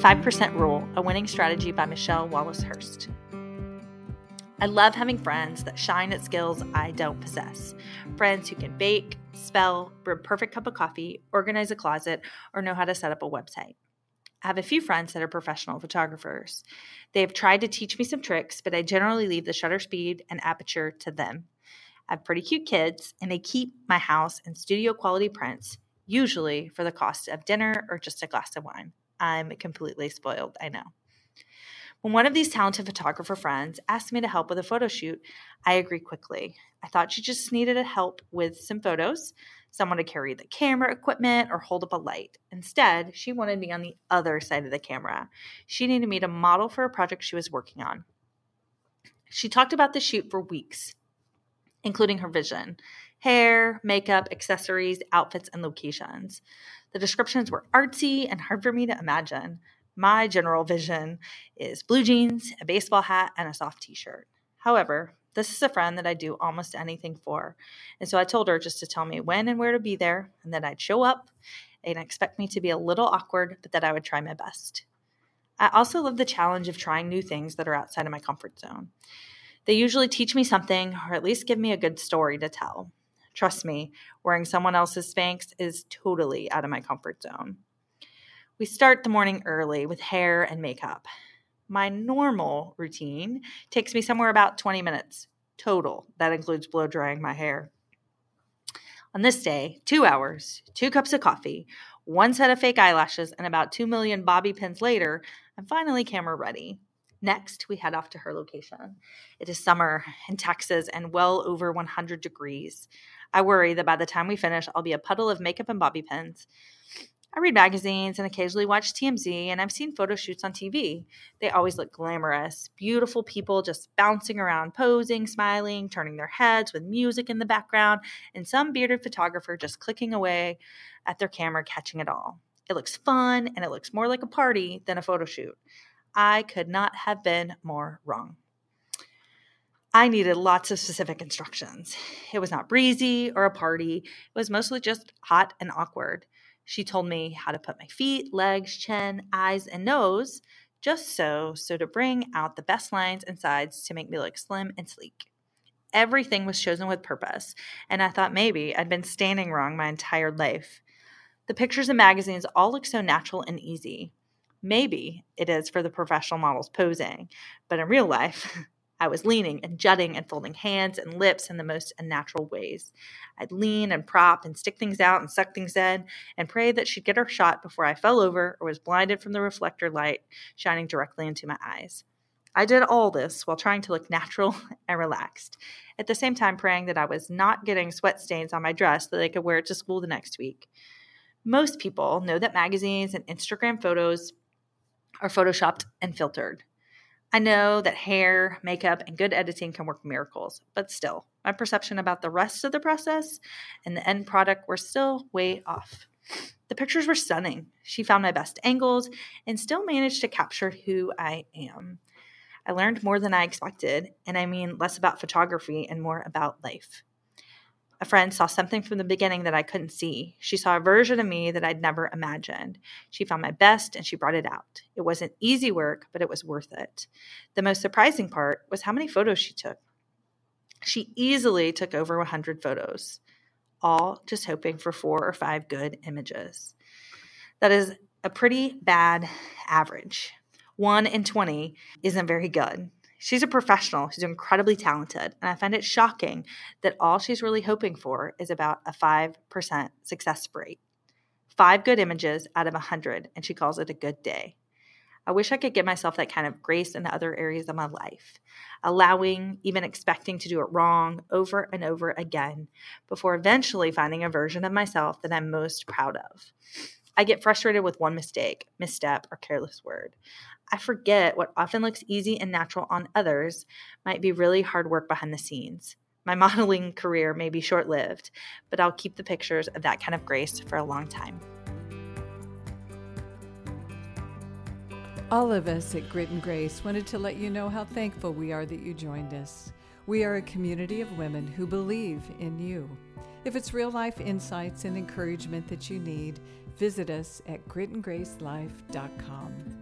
5% Rule, a winning strategy by Michelle Wallace Hurst. I love having friends that shine at skills I don't possess. Friends who can bake, spell, brew a perfect cup of coffee, organize a closet, or know how to set up a website. I have a few friends that are professional photographers. They have tried to teach me some tricks, but I generally leave the shutter speed and aperture to them. I have pretty cute kids, and they keep my house in studio quality prints, usually for the cost of dinner or just a glass of wine. I'm completely spoiled, I know. When one of these talented photographer friends asked me to help with a photo shoot, I agreed quickly. I thought she just needed help with some photos, someone to carry the camera equipment or hold up a light. Instead, she wanted me on the other side of the camera. She needed me to model for a project she was working on. She talked about the shoot for weeks, including her vision: hair, makeup, accessories, outfits, and locations. The descriptions were artsy and hard for me to imagine. My general vision is blue jeans, a baseball hat, and a soft t-shirt. However, this is a friend that I do almost anything for. And so I told her just to tell me when and where to be there, and that I'd show up and expect me to be a little awkward, but that I would try my best. I also love the challenge of trying new things that are outside of my comfort zone. They usually teach me something, or at least give me a good story to tell. Trust me, wearing someone else's Spanx is totally out of my comfort zone. We start the morning early with hair and makeup. My normal routine takes me somewhere about 20 minutes total. That includes blow drying my hair. On this day, 2 hours, 2 cups of coffee, 1 set of fake eyelashes, and about 2 million bobby pins later, I'm finally camera ready. Next, we head off to her location. It is summer in Texas and well over 100 degrees. I worry that by the time we finish, I'll be a puddle of makeup and bobby pins. I read magazines and occasionally watch TMZ, and I've seen photo shoots on TV. They always look glamorous. Beautiful people just bouncing around, posing, smiling, turning their heads with music in the background, and some bearded photographer just clicking away at their camera, catching it all. It looks fun, and it looks more like a party than a photo shoot. I could not have been more wrong. I needed lots of specific instructions. It was not breezy or a party. It was mostly just hot and awkward. She told me how to put my feet, legs, chin, eyes, and nose just so to bring out the best lines and sides to make me look slim and sleek. Everything was chosen with purpose, and I thought maybe I'd been standing wrong my entire life. The pictures in magazines all look so natural and easy. Maybe it is for the professional models posing, but in real life, I was leaning and jutting and folding hands and lips in the most unnatural ways. I'd lean and prop and stick things out and suck things in and pray that she'd get her shot before I fell over or was blinded from the reflector light shining directly into my eyes. I did all this while trying to look natural and relaxed, at the same time praying that I was not getting sweat stains on my dress so that I could wear it to school the next week. Most people know that magazines and Instagram photos are photoshopped and filtered. I know that hair, makeup, and good editing can work miracles, but still, my perception about the rest of the process and the end product were still way off. The pictures were stunning. She found my best angles and still managed to capture who I am. I learned more than I expected, and I mean less about photography and more about life. A friend saw something from the beginning that I couldn't see. She saw a version of me that I'd never imagined. She found my best and she brought it out. It wasn't easy work, but it was worth it. The most surprising part was how many photos she took. She easily took over 100 photos, all just hoping for 4 or 5 good images. That is a pretty bad average. 1 in 20 isn't very good. She's a professional. She's incredibly talented. And I find it shocking that all she's really hoping for is about a 5% success rate. 5 good images out of 100, and she calls it a good day. I wish I could give myself that kind of grace in other areas of my life, allowing, even expecting to do it wrong over and over again before eventually finding a version of myself that I'm most proud of. I get frustrated with one mistake, misstep, or careless word. I forget what often looks easy and natural on others might be really hard work behind the scenes. My modeling career may be short-lived, but I'll keep the pictures of that kind of grace for a long time. All of us at Grit and Grace wanted to let you know how thankful we are that you joined us. We are a community of women who believe in you. If it's real-life insights and encouragement that you need, visit us at gritandgracelife.com.